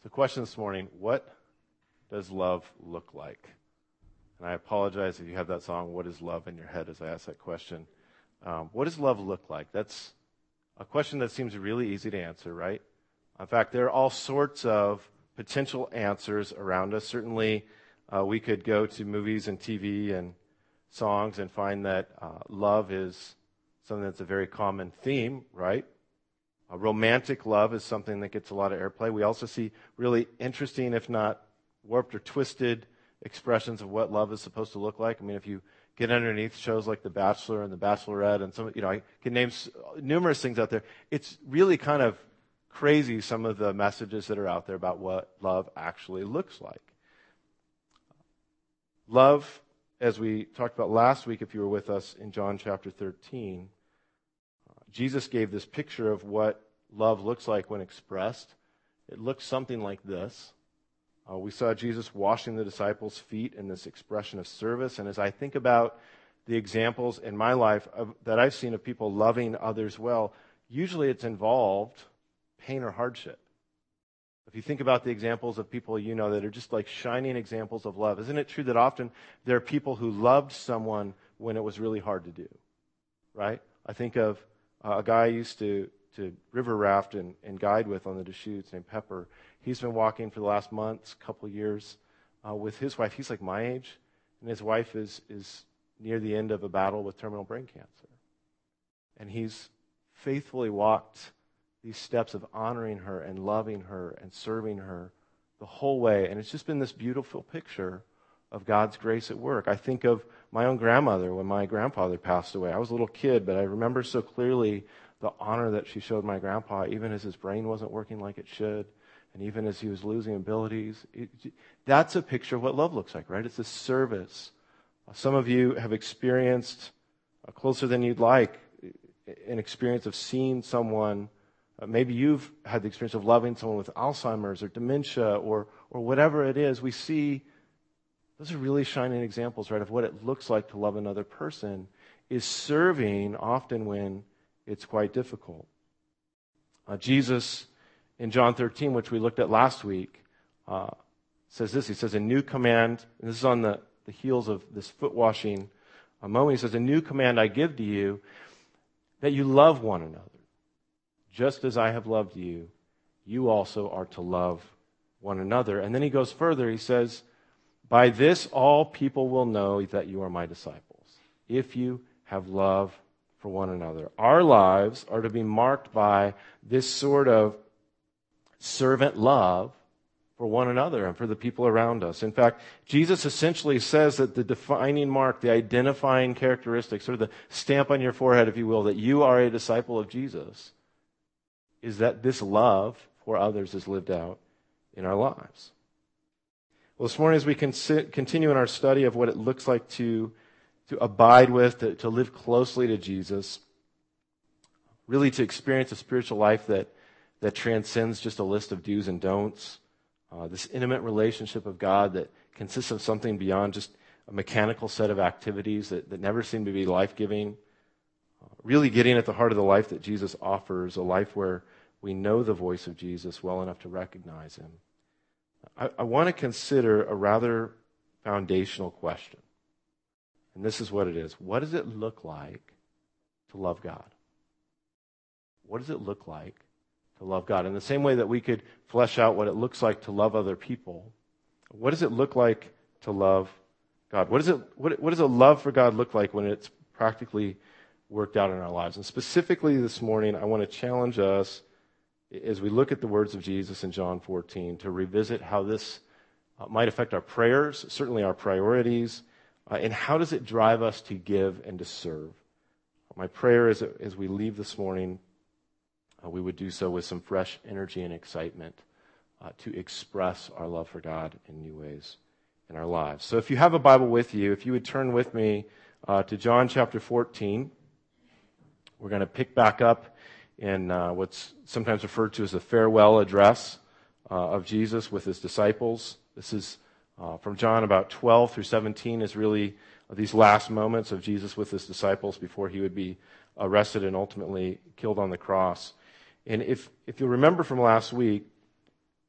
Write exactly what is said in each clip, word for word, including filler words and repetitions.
The question this morning, what does love look like? And I apologize if you have that song, What is Love, in your head as I ask that question. Um, what does love look like? That's a question that seems really easy to answer, right? In fact, there are all sorts of potential answers around us. Certainly, uh, we could go to movies and T V and songs and find that uh, love is something that's a very common theme, right? A romantic love is something that gets a lot of airplay. We also see really interesting, if not warped or twisted, expressions of what love is supposed to look like. I mean, if you get underneath shows like The Bachelor and The Bachelorette, and some, you know, I can name numerous things out there. It's really kind of crazy, some of the messages that are out there about what love actually looks like. Love, as we talked about last week, if you were with us in John chapter thirteen, Jesus gave this picture of what love looks like when expressed. It looks something like this. Uh, we saw Jesus washing the disciples' feet in this expression of service. And as I think about the examples in my life of, that I've seen of people loving others well, usually it's involved pain or hardship. If you think about the examples of people you know that are just like shining examples of love, isn't it true that often there are people who loved someone when it was really hard to do, right? I think of Uh, a guy I used to, to river raft and, and guide with on the Deschutes named Pepper. He's been walking for the last months, couple years, uh, with his wife. He's like my age, and his wife is, is near the end of a battle with terminal brain cancer. And he's faithfully walked these steps of honoring her and loving her and serving her the whole way. And it's just been this beautiful picture of God's grace at work. I think of my own grandmother when my grandfather passed away. I was a little kid, but I remember so clearly the honor that she showed my grandpa, even as his brain wasn't working like it should, and even as he was losing abilities. It, that's a picture of what love looks like, right? It's a service. Some of you have experienced, uh, closer than you'd like, an experience of seeing someone. Uh, maybe you've had the experience of loving someone with Alzheimer's or dementia or or whatever it is. We see those are really shining examples, right, of what it looks like to love another person, is serving often when it's quite difficult. Uh, Jesus, in John thirteen, which we looked at last week, uh, says this. He says, a new command, and this is on the, the heels of this foot washing uh, moment. He says, a new command I give to you, that you love one another. Just as I have loved you, you also are to love one another. And then he goes further. He says, by this all people will know that you are my disciples, if you have love for one another. Our lives are to be marked by this sort of servant love for one another and for the people around us. In fact, Jesus essentially says that the defining mark, the identifying characteristic, sort of the stamp on your forehead, if you will, that you are a disciple of Jesus, is that this love for others is lived out in our lives. Well, this morning as we con- continue in our study of what it looks like to, to abide with, to, to live closely to Jesus, really to experience a spiritual life that, that transcends just a list of do's and don'ts, uh, this intimate relationship of God that consists of something beyond just a mechanical set of activities that, that never seem to be life-giving, uh, really getting at the heart of the life that Jesus offers, a life where we know the voice of Jesus well enough to recognize him. I, I want to consider a rather foundational question. And this is what it is. What does it look like to love God? What does it look like to love God? In the same way that we could flesh out what it looks like to love other people, what does it look like to love God? What, is it, what, what does a love for God look like when it's practically worked out in our lives? And specifically this morning, I want to challenge us as we look at the words of Jesus in John fourteen, to revisit how this uh, might affect our prayers, certainly our priorities, uh, and how does it drive us to give and to serve. My prayer is that as we leave this morning, uh, we would do so with some fresh energy and excitement uh, to express our love for God in new ways in our lives. So if you have a Bible with you, if you would turn with me uh, to John chapter fourteen, we're going to pick back up in uh, what's sometimes referred to as the farewell address uh, of Jesus with his disciples. This is uh, from John about twelve through seventeen is really these last moments of Jesus with his disciples before he would be arrested and ultimately killed on the cross. And if, if you'll remember from last week,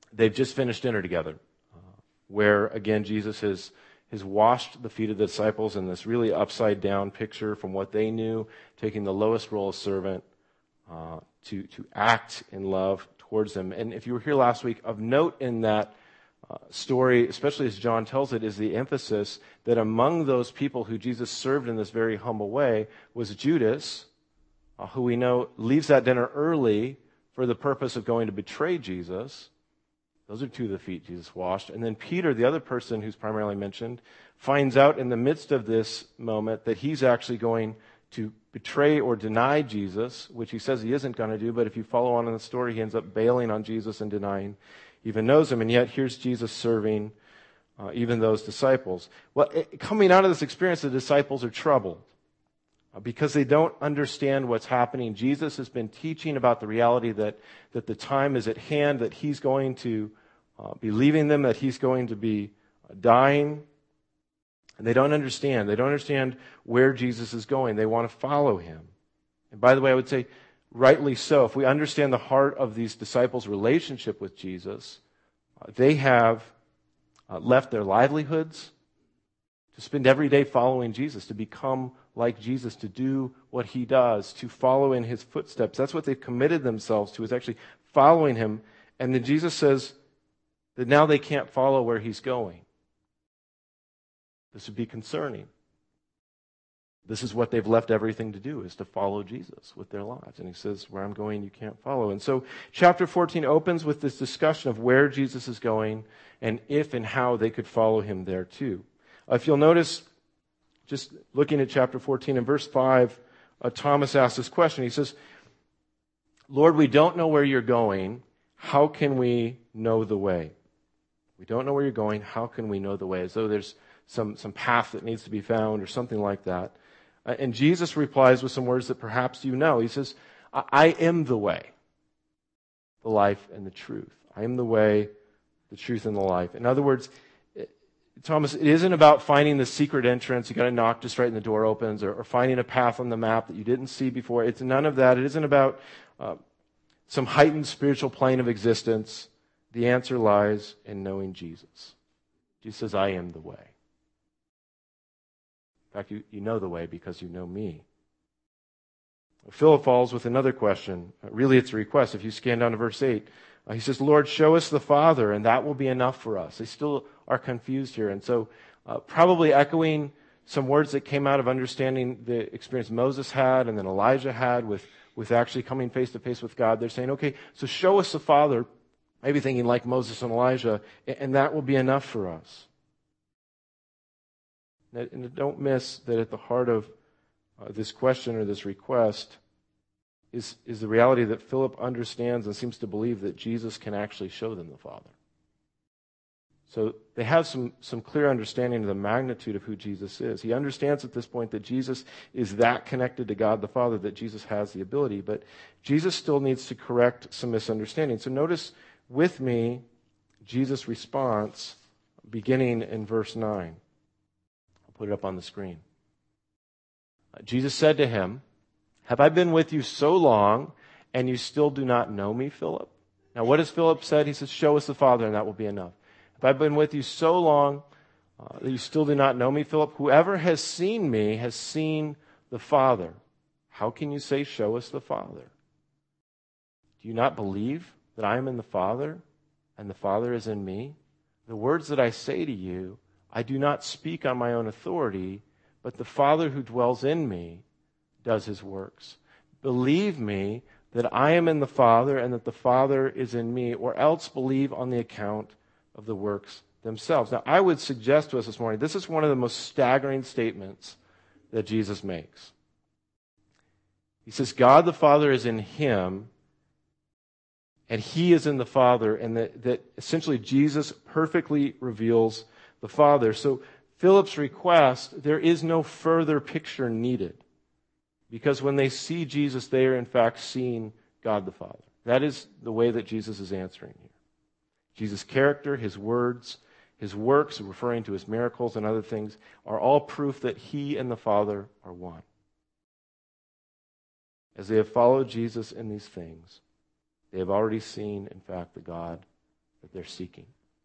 they've just finished dinner together, uh, where, again, Jesus has, has washed the feet of the disciples in this really upside-down picture from what they knew, taking the lowest role of servant uh, to, to act in love towards them. And if you were here last week, of note in that uh, story, especially as John tells it, is the emphasis that among those people who Jesus served in this very humble way was Judas, uh, who we know leaves that dinner early for the purpose of going to betray Jesus. Those are two of the feet Jesus washed. And then Peter, the other person who's primarily mentioned, finds out in the midst of this moment that he's actually going to betray or deny Jesus, which he says he isn't going to do, but if you follow on in the story, he ends up bailing on Jesus and denying he even knows him. And yet here's Jesus serving uh, even those disciples. Well, it, coming out of this experience, the disciples are troubled uh, because they don't understand what's happening. Jesus has been teaching about the reality that, that the time is at hand, that he's going to uh, be leaving them, that he's going to be uh, dying. And they don't understand. They don't understand where Jesus is going. They want to follow him. And by the way, I would say, rightly so. If we understand the heart of these disciples' relationship with Jesus, uh, they have uh, left their livelihoods to spend every day following Jesus, to become like Jesus, to do what he does, to follow in his footsteps. That's what they've committed themselves to, is actually following him. And then Jesus says that now they can't follow where he's going. This would be concerning. This is what they've left everything to do, is to follow Jesus with their lives. And he says, where I'm going, you can't follow. And so chapter fourteen opens with this discussion of where Jesus is going and if and how they could follow him there too. Uh, if you'll notice, just looking at chapter fourteen, in verse five, uh, Thomas asks this question. He says, Lord, we don't know where you're going. How can we know the way? We don't know where you're going. How can we know the way? As though there's some, some path that needs to be found or something like that. Uh, and Jesus replies with some words that perhaps you know. He says, I, I am the way, the life, and the truth. I am the way, the truth, and the life. In other words, it, Thomas, it isn't about finding the secret entrance. You got to knock just right and the door opens, or, or finding a path on the map that you didn't see before. It's none of that. It isn't about uh, some heightened spiritual plane of existence. The answer lies in knowing Jesus. Jesus says, I am the way. In fact, you, you know the way because you know me. Philip falls with another question. Uh, really, it's a request. If you scan down to verse eight, uh, he says, Lord, show us the Father, and that will be enough for us. They still are confused here. And so uh, probably echoing some words that came out of understanding the experience Moses had and then Elijah had with, with actually coming face to face with God. They're saying, okay, so show us the Father, maybe thinking like Moses and Elijah, and that will be enough for us. And don't miss that at the heart of uh, this question or this request is, is the reality that Philip understands and seems to believe that Jesus can actually show them the Father. So they have some, some clear understanding of the magnitude of who Jesus is. He understands at this point that Jesus is that connected to God the Father, that Jesus has the ability, but Jesus still needs to correct some misunderstanding. So notice with me Jesus' response beginning in verse nine. Put it up on the screen. Jesus said to him, have I been with you so long, and you still do not know me, Philip? Now, what has Philip said? He says, show us the Father, and that will be enough. Have I been with you so long uh, that you still do not know me, Philip? Whoever has seen me has seen the Father. How can you say, show us the Father? Do you not believe that I am in the Father, and the Father is in me? The words that I say to you, I do not speak on my own authority, but the Father who dwells in me does his works. Believe me that I am in the Father and that the Father is in me, or else believe on the account of the works themselves. Now, I would suggest to us this morning, this is one of the most staggering statements that Jesus makes. He says, God the Father is in him, and he is in the Father, and that, that essentially Jesus perfectly reveals the Father. So Philip's request, there is no further picture needed. Because when they see Jesus, they are in fact seeing God the Father. That is the way that Jesus is answering here. Jesus' character, his words, his works, referring to his miracles and other things, are all proof that he and the Father are one. As they have followed Jesus in these things, they have already seen, in fact, the God that they're seeking.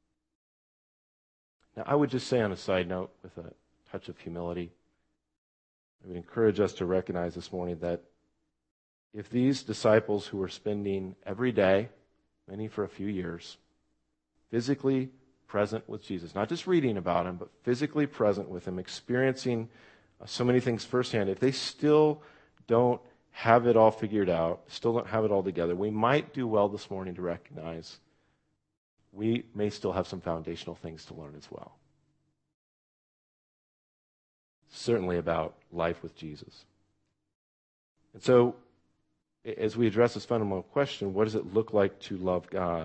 Now, I would just say on a side note, with a touch of humility, I would encourage us to recognize this morning that if these disciples who were spending every day, many for a few years, physically present with Jesus, not just reading about him, but physically present with him, experiencing uh, so many things firsthand, if they still don't have it all figured out, still don't have it all together, we might do well this morning to recognize we may still have some foundational things to learn as well. Certainly about life with Jesus. And so, as we address this fundamental question, what does it look like to love God?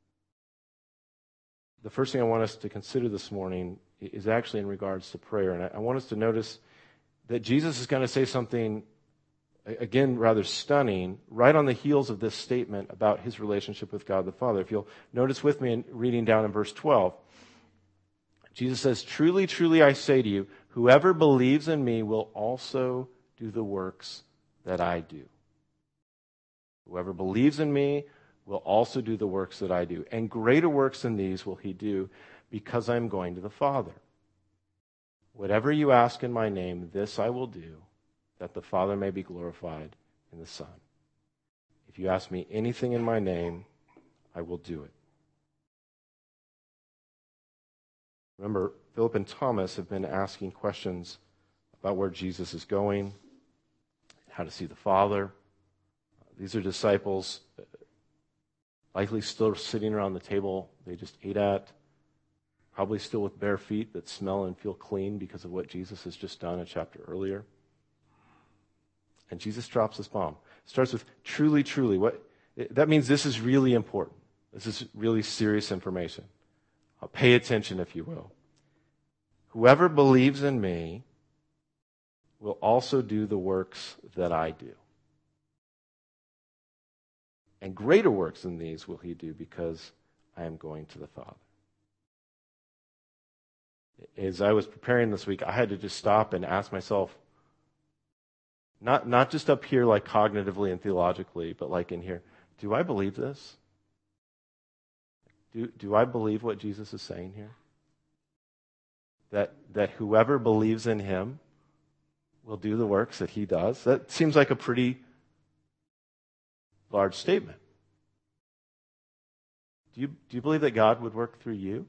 The first thing I want us to consider this morning is actually in regards to prayer. And I want us to notice that Jesus is going to say something, again, rather stunning, right on the heels of this statement about his relationship with God the Father. If you'll notice with me in reading down in verse twelve, Jesus says, "Truly, truly, I say to you, whoever believes in me will also do the works that I do. Whoever believes in me will also do the works that I do. And greater works than these will he do, because I am going to the Father. Whatever you ask in my name, this I will do, that the Father may be glorified in the Son. If you ask me anything in my name, I will do it." Remember, Philip and Thomas have been asking questions about where Jesus is going, how to see the Father. These are disciples likely still sitting around the table they just ate at, probably still with bare feet that smell and feel clean because of what Jesus has just done a chapter earlier. And Jesus drops this bomb. It starts with, truly, truly. What that means this is really important. This is really serious information. Uh, pay attention, if you will. Whoever believes in me will also do the works that I do. And greater works than these will he do, because I am going to the Father. As I was preparing this week, I had to just stop and ask myself, not, not just up here like cognitively and theologically, but like in here, do I believe this? Do, do I believe what Jesus is saying here? That, that whoever believes in him will do the works that he does? That seems like a pretty large statement. Do you, do you believe that God would work through you?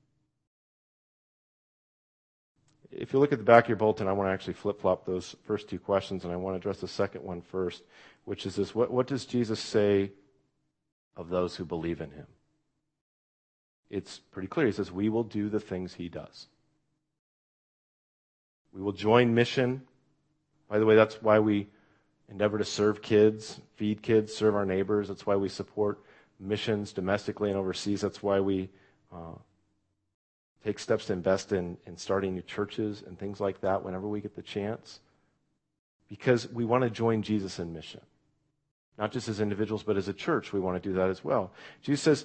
If you look at the back of your bulletin, I want to actually flip-flop those first two questions, and I want to address the second one first, which is this: what, what does Jesus say of those who believe in him? It's pretty clear. He says, we will do the things he does. We will join mission. By the way, that's why we endeavor to serve kids, feed kids, serve our neighbors. That's why we support missions domestically and overseas. That's why we uh, take steps to invest in, in starting new churches and things like that whenever we get the chance. Because we want to join Jesus in mission. Not just as individuals, but as a church, we want to do that as well. Jesus says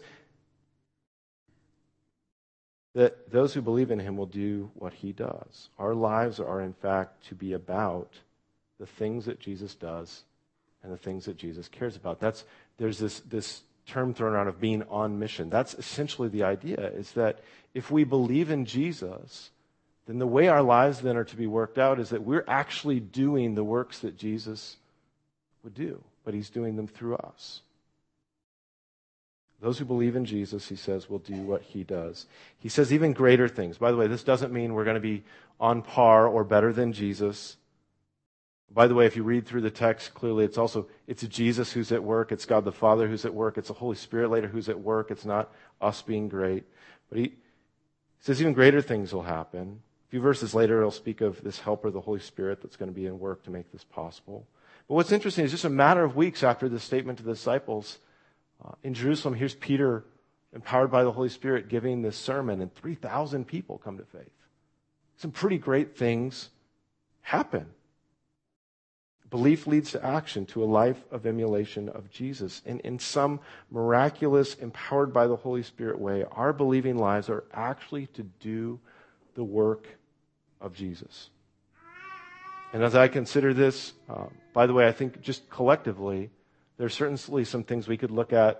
that those who believe in him will do what he does. Our lives are, in fact, to be about the things that Jesus does and the things that Jesus cares about. That's there's this this term thrown around of being on mission. That's essentially the idea, is that if we believe in Jesus, then the way our lives then are to be worked out is that we're actually doing the works that Jesus would do, but he's doing them through us. Those who believe in Jesus, he says, will do what he does. He says even greater things. By the way, this doesn't mean we're going to be on par or better than Jesus. By the way, if you read through the text clearly, it's also, it's Jesus who's at work. It's God the Father who's at work. It's the Holy Spirit later who's at work. It's not us being great. But he says even greater things will happen. A few verses later, he'll speak of this helper, the Holy Spirit, that's going to be in work to make this possible. But what's interesting is just a matter of weeks after this statement to the disciples, Uh, in Jerusalem, here's Peter, empowered by the Holy Spirit, giving this sermon, and three thousand people come to faith. Some pretty great things happen. Belief leads to action, to a life of emulation of Jesus. And in some miraculous, empowered by the Holy Spirit way, our believing lives are actually to do the work of Jesus. And as I consider this, uh, by the way, I think just collectively, there's certainly some things we could look at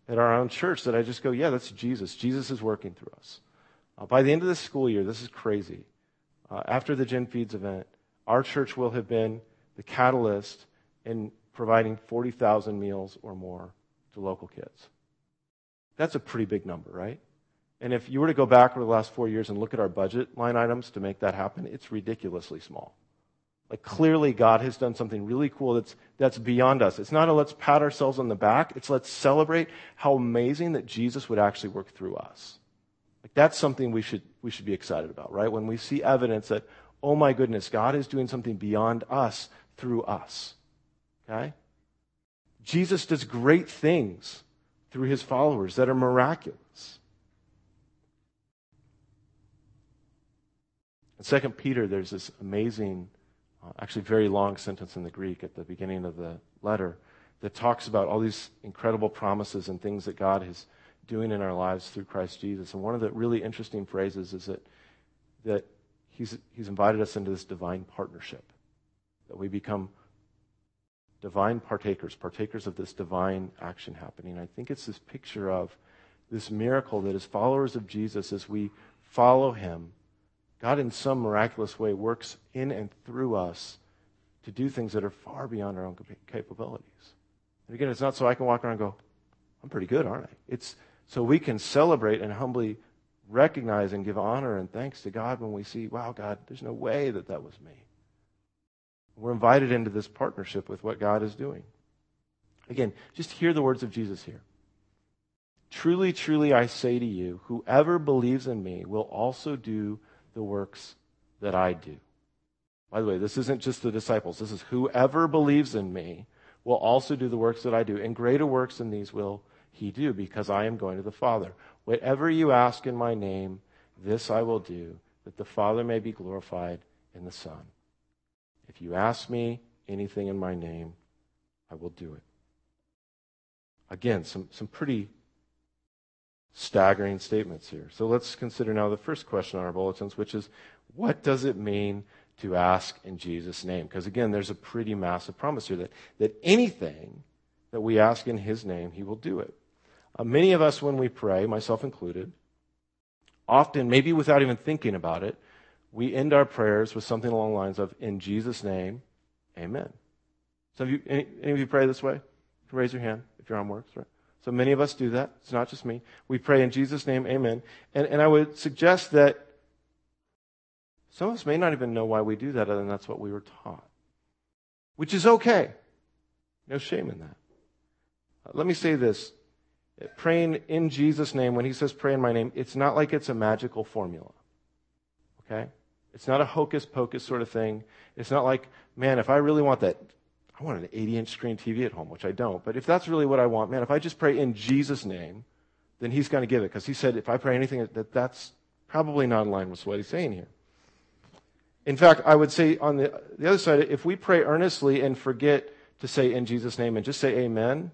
at our own church that I just go, yeah, that's Jesus. Jesus is working through us. Uh, by the end of this school year, this is crazy. Uh, after the Gen Feeds event, our church will have been the catalyst in providing forty thousand meals or more to local kids. That's a pretty big number, right? And if you were to go back over the last four years and look at our budget line items to make that happen, it's ridiculously small. Like clearly God has done something really cool that's that's beyond us. It's not a let's pat ourselves on the back. It's let's celebrate how amazing that Jesus would actually work through us. Like that's something we should we should be excited about, right? When we see evidence that, oh my goodness, God is doing something beyond us through us. Okay? Jesus does great things through his followers that are miraculous. In Second Peter, there's this amazing Uh, actually very long sentence in the Greek at the beginning of the letter that talks about all these incredible promises and things that God is doing in our lives through Christ Jesus. And one of the really interesting phrases is that that he's he's invited us into this divine partnership, that we become divine partakers, partakers of this divine action happening. I think it's this picture of this miracle that as followers of Jesus, as we follow him, God in some miraculous way works in and through us to do things that are far beyond our own capabilities. And again, it's not so I can walk around and go, I'm pretty good, aren't I? It's so we can celebrate and humbly recognize and give honor and thanks to God when we see, wow, God, there's no way that that was me. We're invited into this partnership with what God is doing. Again, just hear the words of Jesus here. Truly, truly, I say to you, whoever believes in me will also do the works that I do. By the way, this isn't just the disciples. This is whoever believes in me will also do the works that I do. And greater works than these will he do, because I am going to the Father. Whatever you ask in my name, this I will do, that the Father may be glorified in the Son. If you ask me anything in my name, I will do it. Again, some, some pretty staggering statements here. So let's consider now the first question on our bulletins, which is, what does it mean to ask in Jesus' name? Because again, there's a pretty massive promise here that, that anything that we ask in his name, he will do it. Uh, many of us, when we pray, myself included, often, maybe without even thinking about it, we end our prayers with something along the lines of, in Jesus' name, amen. Some of you, any, any of you pray this way? You can raise your hand if your arm works, right? So many of us do that. It's not just me. We pray in Jesus' name, amen. And, and I would suggest that some of us may not even know why we do that other than that's what we were taught. Which is okay. No shame in that. Uh, let me say this. Praying in Jesus' name, when he says pray in my name, it's not like it's a magical formula. Okay? It's not a hocus pocus sort of thing. It's not like, man, if I really want that, I want an eighty-inch screen T V at home, which I don't. But if that's really what I want, man, if I just pray in Jesus' name, then he's going to give it. Because he said if I pray anything, that that's probably not in line with what he's saying here. In fact, I would say on the, the other side, if we pray earnestly and forget to say in Jesus' name and just say amen,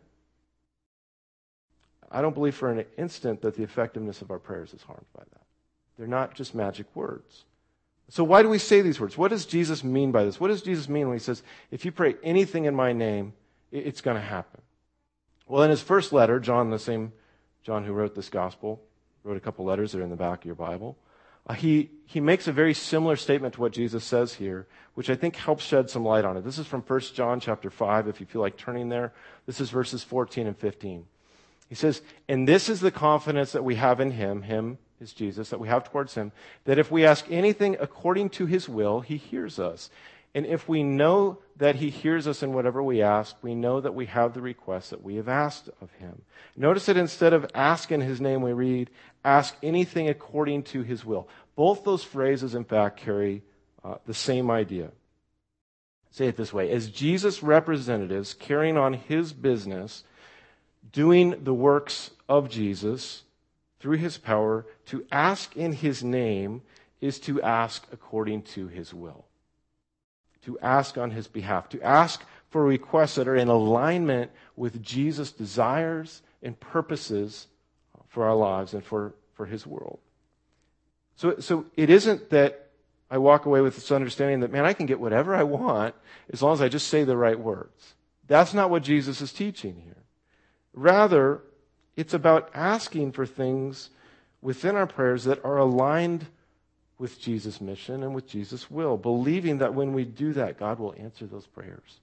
I don't believe for an instant that the effectiveness of our prayers is harmed by that. They're not just magic words. So why do we say these words? What does Jesus mean by this? What does Jesus mean when he says, if you pray anything in my name, it's going to happen? Well, in his first letter, John, the same John who wrote this gospel, wrote a couple letters that are in the back of your Bible. Uh, he, he makes a very similar statement to what Jesus says here, which I think helps shed some light on it. This is from First John chapter five, if you feel like turning there. This is verses fourteen and fifteen. He says, and this is the confidence that we have in him, him is Jesus, that we have towards him, that if we ask anything according to his will, he hears us. And if we know that he hears us in whatever we ask, we know that we have the request that we have asked of him. Notice that instead of ask in his name, we read, ask anything according to his will. Both those phrases, in fact, carry uh, the same idea. Say it this way. As Jesus' representatives carrying on his business, doing the works of Jesus through his power, to ask in his name is to ask according to his will. To ask on his behalf. To ask for requests that are in alignment with Jesus' desires and purposes for our lives and for, for his world. So, so it isn't that I walk away with this understanding that, man, I can get whatever I want as long as I just say the right words. That's not what Jesus is teaching here. Rather, It's about asking for things within our prayers that are aligned with Jesus' mission and with Jesus' will, believing that when we do that, God will answer those prayers.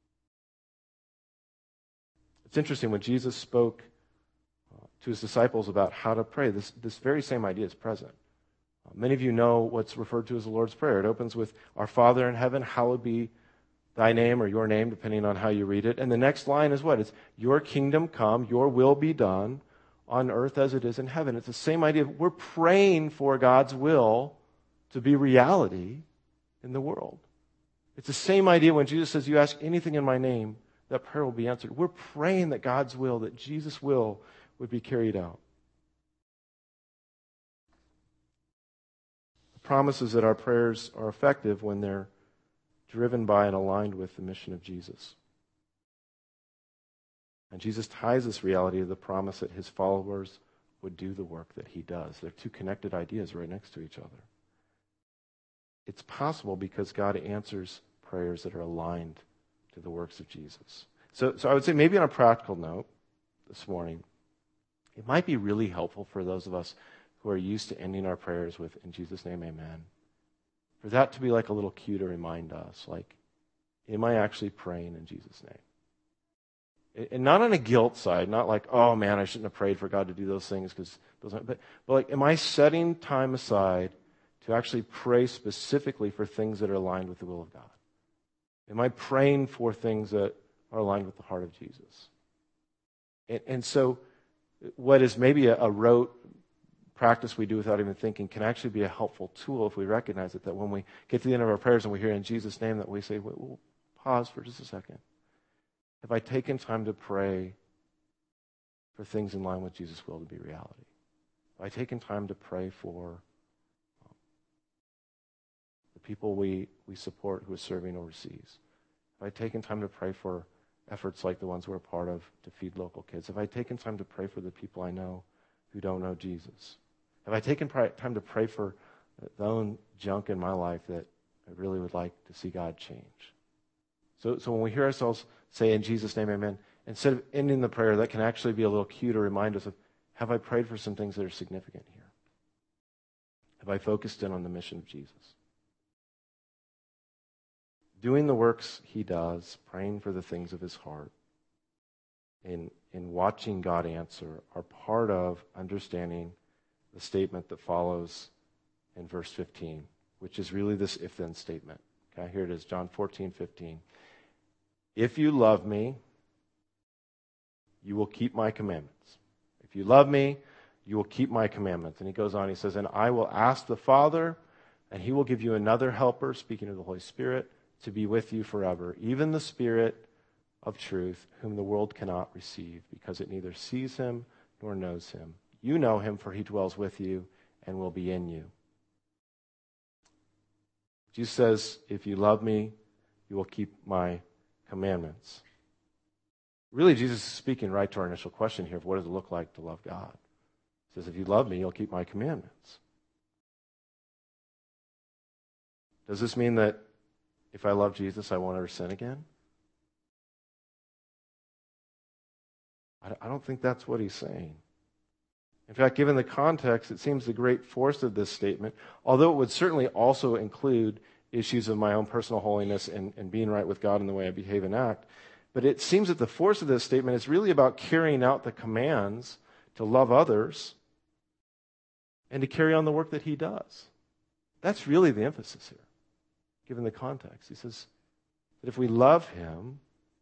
It's interesting, when Jesus spoke uh, to his disciples about how to pray, this, this very same idea is present. Uh, many of you know what's referred to as the Lord's Prayer. It opens with, "Our Father in heaven, hallowed be thy name," or your name, depending on how you read it. And the next line is what? It's, "Your kingdom come, your will be done on earth as it is in heaven." It's the same idea. We're praying for God's will to be reality in the world. It's the same idea when Jesus says, "You ask anything in my name, that prayer will be answered." We're praying that God's will, that Jesus' will, would be carried out. The promise is that our prayers are effective when they're driven by and aligned with the mission of Jesus. And Jesus ties this reality to the promise that his followers would do the work that he does. They're two connected ideas right next to each other. It's possible because God answers prayers that are aligned to the works of Jesus. So, so I would say, maybe on a practical note this morning, it might be really helpful for those of us who are used to ending our prayers with, "In Jesus' name, amen," for that to be like a little cue to remind us, like, am I actually praying in Jesus' name? And not on a guilt side, not like, "Oh man, I shouldn't have prayed for God to do those things," because those aren't, but, but like, am I setting time aside to actually pray specifically for things that are aligned with the will of God? Am I praying for things that are aligned with the heart of Jesus? And, and so what is maybe a, a rote practice we do without even thinking can actually be a helpful tool if we recognize it, that when we get to the end of our prayers and we hear "in Jesus' name," that we say, wait, we'll pause for just a second. Have I taken time to pray for things in line with Jesus' will to be reality? Have I taken time to pray for the people we, we support who are serving overseas? Have I taken time to pray for efforts like the ones we're a part of to feed local kids? Have I taken time to pray for the people I know who don't know Jesus? Have I taken time to pray for the own junk in my life that I really would like to see God change? So, so when we hear ourselves say, "In Jesus' name, amen," instead of ending the prayer, that can actually be a little cue to remind us of, have I prayed for some things that are significant here? Have I focused in on the mission of Jesus? Doing the works he does, praying for the things of his heart, and, and watching God answer are part of understanding the statement that follows in verse fifteen, which is really this if-then statement. Okay, here it is, John fourteen fifteen. "If you love me, you will keep my commandments." If you love me, you will keep my commandments. And he goes on, he says, "And I will ask the Father, and he will give you another helper," speaking of the Holy Spirit, "to be with you forever, even the Spirit of truth, whom the world cannot receive, because it neither sees him nor knows him. You know him, for he dwells with you and will be in you." Jesus says, if you love me, you will keep my commandments. Really, Jesus is speaking right to our initial question here of what does it look like to love God. He says, if you love me, you'll keep my commandments. Does this mean that if I love Jesus, I won't ever sin again? I don't think that's what he's saying. In fact, given the context, it seems the great force of this statement, although it would certainly also include issues of my own personal holiness and, and being right with God in the way I behave and act, but it seems that the force of this statement is really about carrying out the commands to love others and to carry on the work that he does. That's really the emphasis here, given the context. He says that if we love him,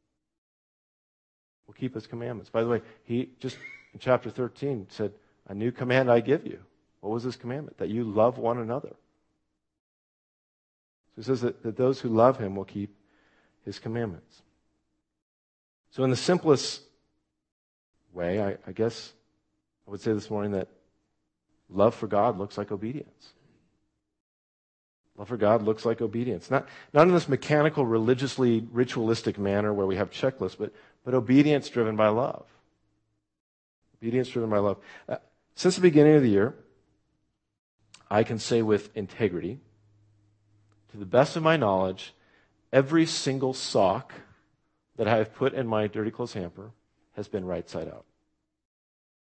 we'll keep his commandments. By the way, he just in chapter thirteen said, "A new command I give you." What was this commandment? That you love one another. So he says that, that those who love him will keep his commandments. So in the simplest way, I, I guess I would say this morning that love for God looks like obedience. Love for God looks like obedience. Not, not in this mechanical, religiously, ritualistic manner where we have checklists, but, but obedience driven by love. Obedience driven by love. Uh, since the beginning of the year, I can say with integrity, to the best of my knowledge, every single sock that I have put in my dirty clothes hamper has been right side out.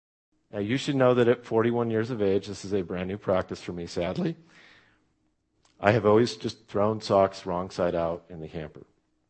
Now, you should know that at forty-one years of age, this is a brand new practice for me, sadly. I have always just thrown socks wrong side out in the hamper.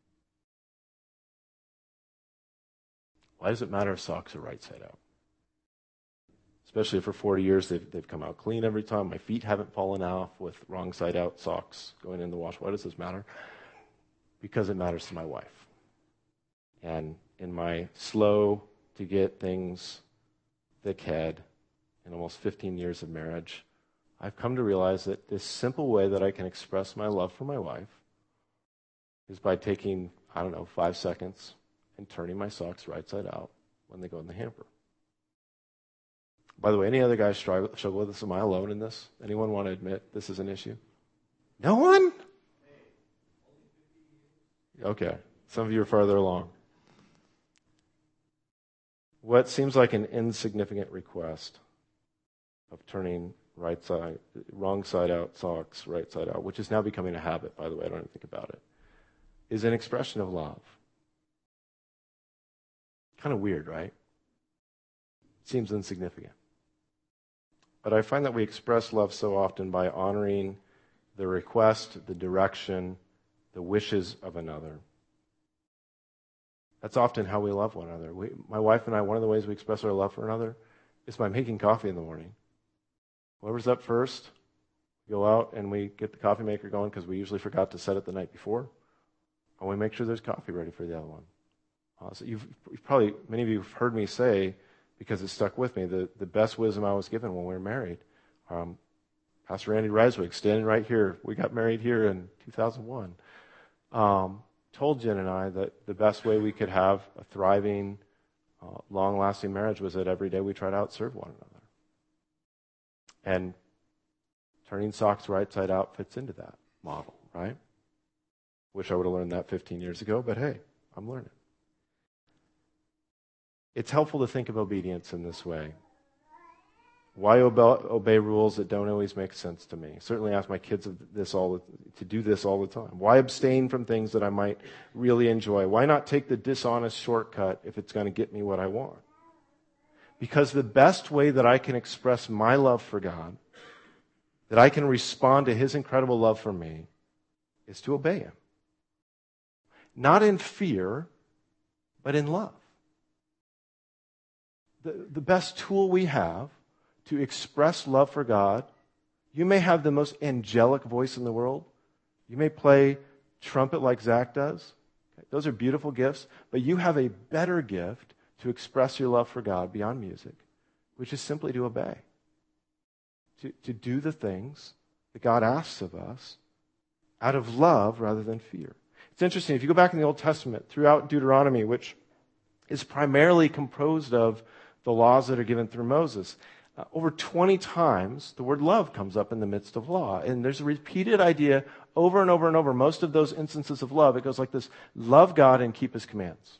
Why does it matter if socks are right side out? Especially for forty years, they've, they've come out clean every time. My feet haven't fallen off with wrong side out socks going in the wash. Why does this matter? Because it matters to my wife. And in my slow to get things thick head in almost fifteen years of marriage, I've come to realize that this simple way that I can express my love for my wife is by taking, I don't know, five seconds and turning my socks right side out when they go in the hamper. By the way, any other guys struggle with this? Am I alone in this? Anyone want to admit this is an issue? No one? Okay. Some of you are farther along. What seems like an insignificant request of turning right side, wrong side out socks, right side out, which is now becoming a habit, by the way, I don't even think about it, is an expression of love. Kind of weird, right? Seems insignificant. But I find that we express love so often by honoring the request, the direction, the wishes of another. That's often how we love one another. We, my wife and I, one of the ways we express our love for another is by making coffee in the morning. Whoever's up first, we go out and we get the coffee maker going because we usually forgot to set it the night before. And we make sure there's coffee ready for the other one. Uh, so you've, you've probably, many of you have heard me say, because it stuck with me, the, the best wisdom I was given when we were married. Um, Pastor Randy Reiswig, standing right here, we got married here in two thousand one, um, told Jen and I that the best way we could have a thriving, uh, long-lasting marriage was that every day we try to outserve one another. And turning socks right side out fits into that model, right? Wish I would have learned that fifteen years ago, but hey, I'm learning. It's helpful to think of obedience in this way. Why obey, obey rules that don't always make sense to me? Certainly ask my kids of this all to do this all the time. Why abstain from things that I might really enjoy? Why not take the dishonest shortcut if it's going to get me what I want? Because the best way that I can express my love for God, that I can respond to His incredible love for me, is to obey Him. Not in fear, but in love. The, the best tool we have to express love for God, you may have the most angelic voice in the world. You may play trumpet like Zach does. Okay, those are beautiful gifts, but you have a better gift to express your love for God beyond music, which is simply to obey. To, to do the things that God asks of us out of love rather than fear. It's interesting, if you go back in the Old Testament, throughout Deuteronomy, which is primarily composed of the laws that are given through Moses, uh, over twenty times the word love comes up in the midst of law. And there's a repeated idea over and over and over. Most of those instances of love, it goes like this: love God and keep His commands.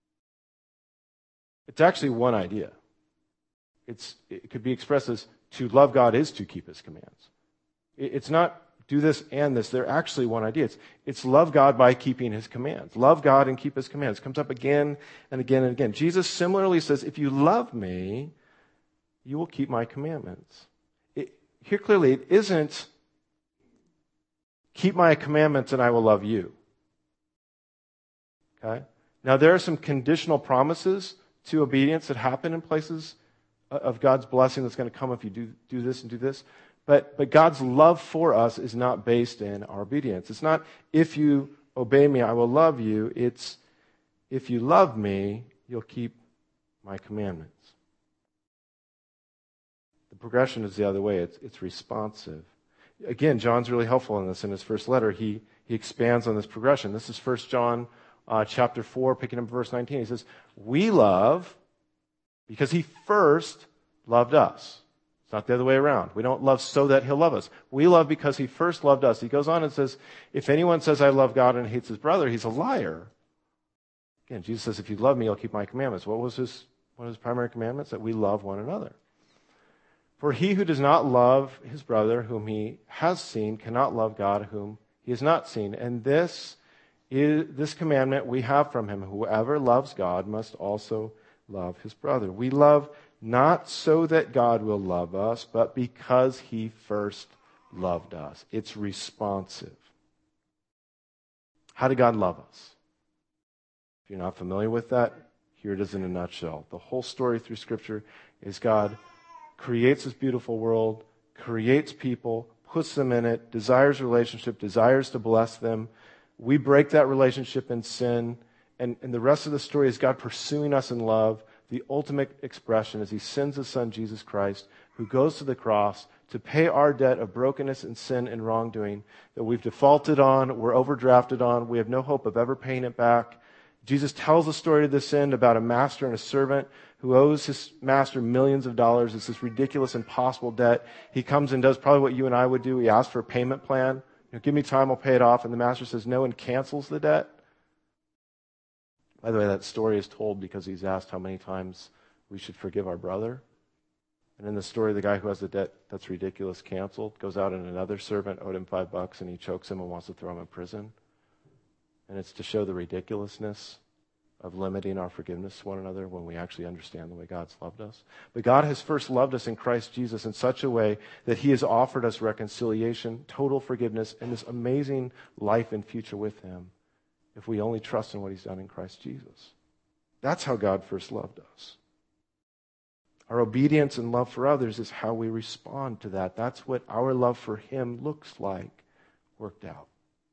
It's actually one idea. It's, it could be expressed as to love God is to keep His commands. It, it's not do this and this. They're actually one idea. It's, it's love God by keeping His commands. Love God and keep His commands. It comes up again and again and again. Jesus similarly says, if you love me, you will keep my commandments. It, here clearly, it isn't keep my commandments and I will love you. Okay? Now, there are some conditional promises to obedience that happen in places of God's blessing that's going to come if you do, do this and do this. But, but God's love for us is not based in our obedience. It's not, if you obey me, I will love you. It's, if you love me, you'll keep my commandments. The progression is the other way. It's, it's responsive. Again, John's really helpful in this. In his first letter, he, he expands on this progression. This is First John uh, chapter four, picking up verse nineteen. He says, we love because He first loved us. It's not the other way around. We don't love so that He'll love us. We love because He first loved us. He goes on and says, if anyone says I love God and hates his brother, he's a liar. Again, Jesus says, if you love me, you'll keep my commandments. What was his, one of His primary commandments? That we love one another. For he who does not love his brother whom he has seen cannot love God whom he has not seen. And this is this commandment we have from Him. Whoever loves God must also love his brother. We love not so that God will love us, but because he first loved us. It's responsive. How did God love us? If you're not familiar with that, here it is in a nutshell. The whole story through Scripture is God creates this beautiful world, creates people, puts them in it, desires relationship, desires to bless them. We break that relationship in sin, and, and the rest of the story is God pursuing us in love. The ultimate expression is he sends his son, Jesus Christ, who goes to the cross to pay our debt of brokenness and sin and wrongdoing that we've defaulted on, we're overdrafted on, we have no hope of ever paying it back. Jesus tells the story to this end about a master and a servant who owes his master millions of dollars. It's this ridiculous, impossible debt. He comes and does probably what you and I would do. He asks for a payment plan. You know, give me time, I'll pay it off. And the master says no and cancels the debt. By the way, that story is told because he's asked how many times we should forgive our brother. And in the story, the guy who has the debt that's ridiculous canceled goes out and another servant owed him five bucks and he chokes him and wants to throw him in prison. And it's to show the ridiculousness of limiting our forgiveness to one another when we actually understand the way God's loved us. But God has first loved us in Christ Jesus in such a way that he has offered us reconciliation, total forgiveness, and this amazing life and future with him if we only trust in what he's done in Christ Jesus. That's how God first loved us. Our obedience and love for others is how we respond to that. That's what our love for him looks like worked out.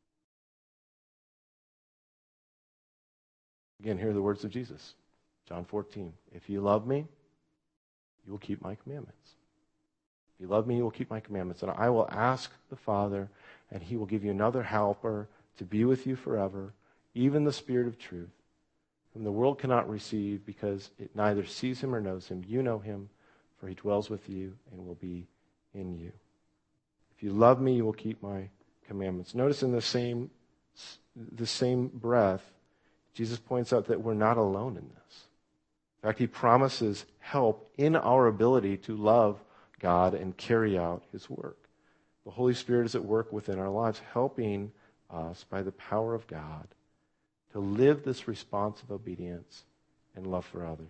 Again, here are the words of Jesus. John fourteen. If you love me, you will keep my commandments. If you love me, you will keep my commandments. And I will ask the Father, and he will give you another helper to be with you forever, even the Spirit of truth, whom the world cannot receive because it neither sees him or knows him. You know him, for he dwells with you and will be in you. If you love me, you will keep my commandments. Notice in the same, the same breath, Jesus points out that we're not alone in this. In fact, he promises help in our ability to love God and carry out his work. The Holy Spirit is at work within our lives, helping us by the power of God to live this responsive obedience and love for others.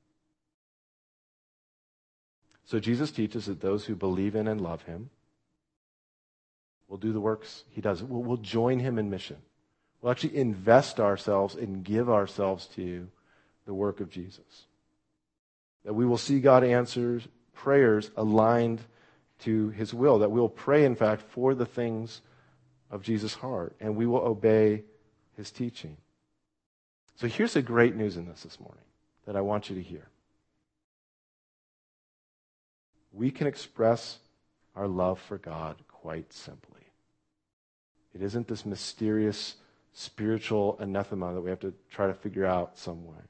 So Jesus teaches that those who believe in and love him will do the works he does. We'll, we'll join him in mission. We'll actually invest ourselves and give ourselves to the work of Jesus. That we will see God answer prayers aligned to his will. That we will pray, in fact, for the things of Jesus' heart. And we will obey his teaching. So here's the great news in this this morning that I want you to hear. We can express our love for God quite simply. It isn't this mysterious spiritual anathema that we have to try to figure out some way.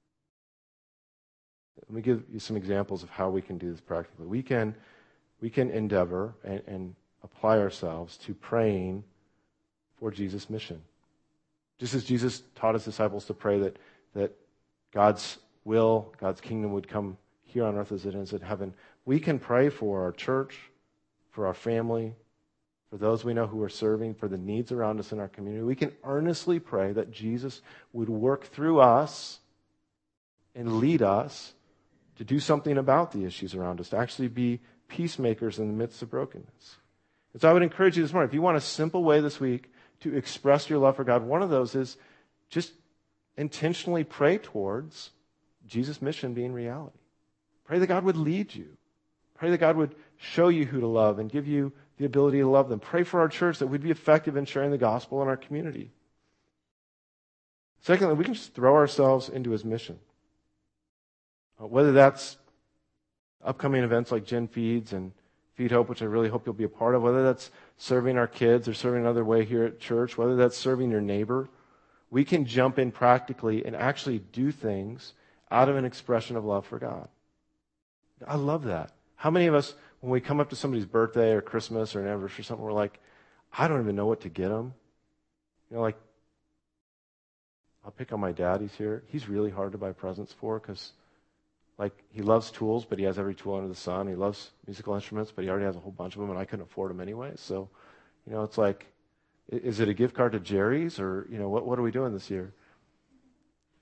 Let me give you some examples of how we can do this practically. We can, we can endeavor and, and apply ourselves to praying for Jesus' mission. Just as Jesus taught his disciples to pray that, that God's will, God's kingdom would come here on earth as it is in heaven, we can pray for our church, for our family, for those we know who are serving, for the needs around us in our community. We can earnestly pray that Jesus would work through us and lead us to do something about the issues around us, to actually be peacemakers in the midst of brokenness. And so I would encourage you this morning, if you want a simple way this week to express your love for God, one of those is just intentionally pray towards Jesus' mission being reality. Pray that God would lead you. Pray that God would show you who to love and give you the ability to love them. Pray for our church that we'd be effective in sharing the gospel in our community. Secondly, we can just throw ourselves into his mission. Uh, whether that's upcoming events like Gen Feeds and Feed Hope, which I really hope you'll be a part of, whether that's serving our kids or serving another way here at church, whether that's serving your neighbor, we can jump in practically and actually do things out of an expression of love for God. I love that. How many of us, when we come up to somebody's birthday or Christmas or an anniversary or something, we're like, I don't even know what to get them. You know, like, I'll pick on my dad. He's here. He's really hard to buy presents for because, like, he loves tools, but he has every tool under the sun. He loves musical instruments, but he already has a whole bunch of them, and I couldn't afford them anyway. So, you know, it's like, is it a gift card to Jerry's or, you know, what, what are we doing this year?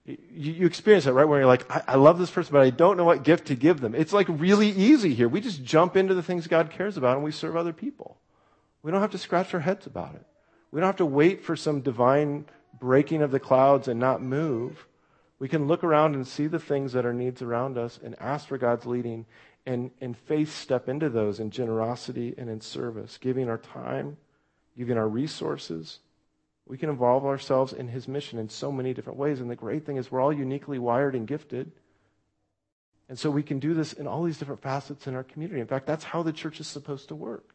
You, you experience that, right? Where you're like, I, I love this person, but I don't know what gift to give them. It's like really easy here. We just jump into the things God cares about and we serve other people. We don't have to scratch our heads about it. We don't have to wait for some divine breaking of the clouds and not move. We can look around and see the things that are needs around us and ask for God's leading, and in faith step into those in generosity and in service, giving our time, giving our resources. We can involve ourselves in His mission in so many different ways. And the great thing is we're all uniquely wired and gifted. And so we can do this in all these different facets in our community. In fact, that's how the church is supposed to work.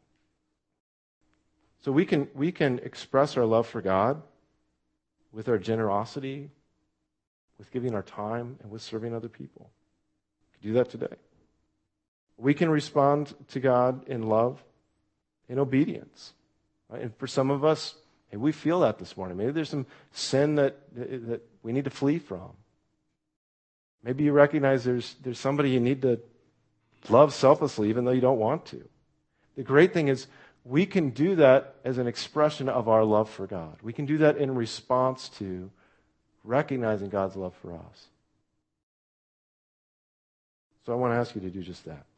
So we can, we can express our love for God with our generosity, with giving our time, and with serving other people. We can do that today. We can respond to God in love, in obedience. Right? And for some of us, maybe we feel that this morning. Maybe there's some sin that, that we need to flee from. Maybe you recognize there's, there's somebody you need to love selflessly even though you don't want to. The great thing is we can do that as an expression of our love for God. We can do that in response to recognizing God's love for us. So I want to ask you to do just that.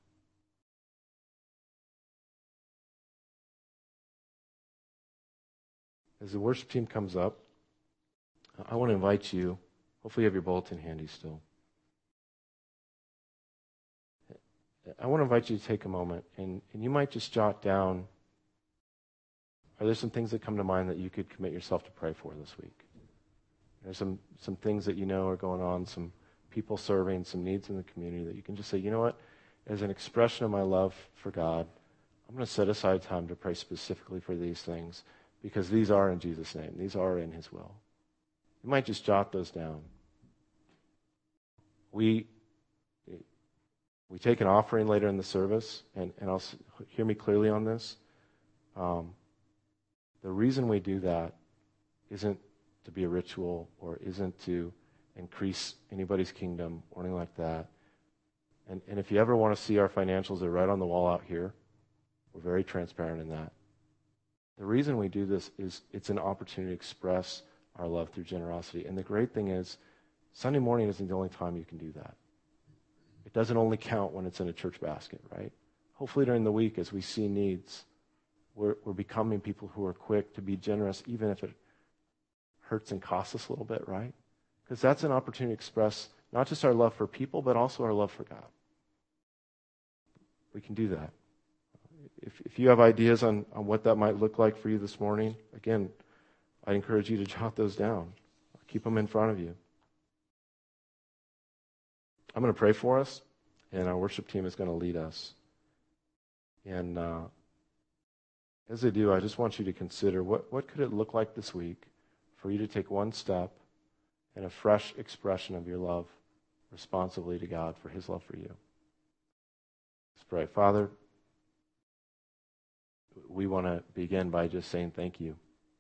As the worship team comes up, I want to invite you, hopefully you have your bulletin handy still. I want to invite you to take a moment, and, and you might just jot down, are there some things that come to mind that you could commit yourself to pray for this week? There's some, some things that you know are going on, some people serving, some needs in the community that you can just say, you know what, as an expression of my love for God, I'm going to set aside time to pray specifically for these things, because these are in Jesus' name. These are in His will. You might just jot those down. We we take an offering later in the service, and, and I'll hear me clearly on this. Um, the reason we do that isn't to be a ritual or isn't to increase anybody's kingdom or anything like that. And, and if you ever want to see our financials, they're right on the wall out here. We're very transparent in that. The reason we do this is it's an opportunity to express our love through generosity. And the great thing is, Sunday morning isn't the only time you can do that. It doesn't only count when it's in a church basket, right? Hopefully during the week, as we see needs, we're, we're becoming people who are quick to be generous, even if it hurts and costs us a little bit, right? Because that's an opportunity to express not just our love for people, but also our love for God. We can do that. If, if you have ideas on, on what that might look like for you this morning, again, I encourage you to jot those down. Keep them in front of you. I'm going to pray for us, and our worship team is going to lead us. And uh, as they do, I just want you to consider what, what could it look like this week for you to take one step in a fresh expression of your love responsively to God for His love for you. Let's pray. Father, we want to begin by just saying thank you.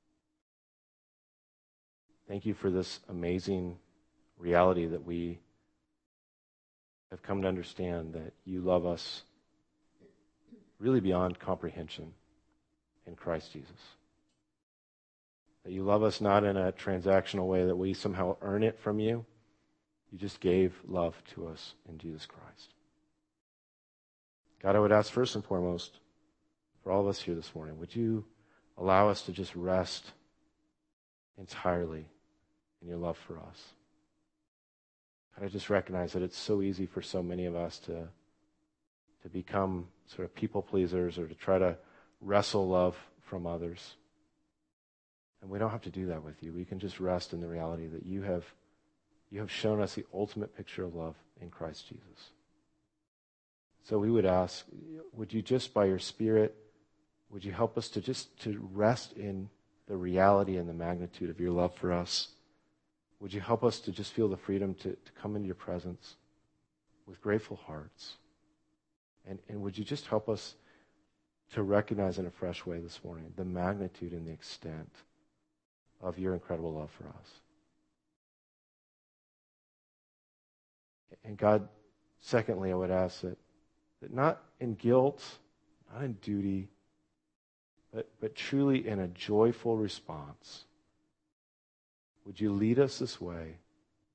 Thank you for this amazing reality that we have come to understand, that you love us really beyond comprehension in Christ Jesus. That you love us not in a transactional way that we somehow earn it from you. You just gave love to us in Jesus Christ. God, I would ask first and foremost, for all of us here this morning, would you allow us to just rest entirely in your love for us? God, I just recognize that it's so easy for so many of us to, to become sort of people pleasers or to try to wrestle love from others. And we don't have to do that with you. We can just rest in the reality that you have, you have shown us the ultimate picture of love in Christ Jesus. So we would ask, would you just by your Spirit, would you help us to just to rest in the reality and the magnitude of your love for us? Would you help us to just feel the freedom to, to come into your presence with grateful hearts? And, and would you just help us to recognize in a fresh way this morning the magnitude and the extent of your incredible love for us? And God, secondly, I would ask that, that not in guilt, not in duty, But, but truly in a joyful response, would you lead us this way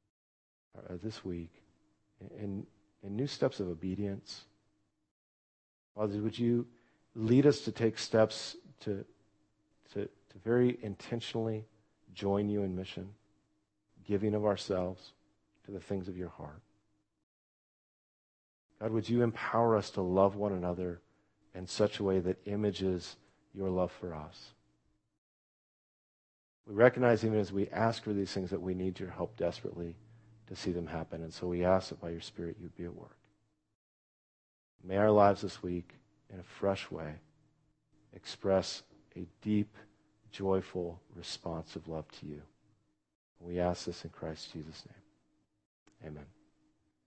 uh, this week in, in new steps of obedience. Father, would you lead us to take steps to, to, to very intentionally join you in mission, giving of ourselves to the things of your heart. God, would you empower us to love one another in such a way that images your love for us? We recognize even as we ask for these things that we need your help desperately to see them happen. And so we ask that by your Spirit you'd be at work. May our lives this week, in a fresh way, express a deep, joyful, responsive love to you. We ask this in Christ Jesus' name. Amen.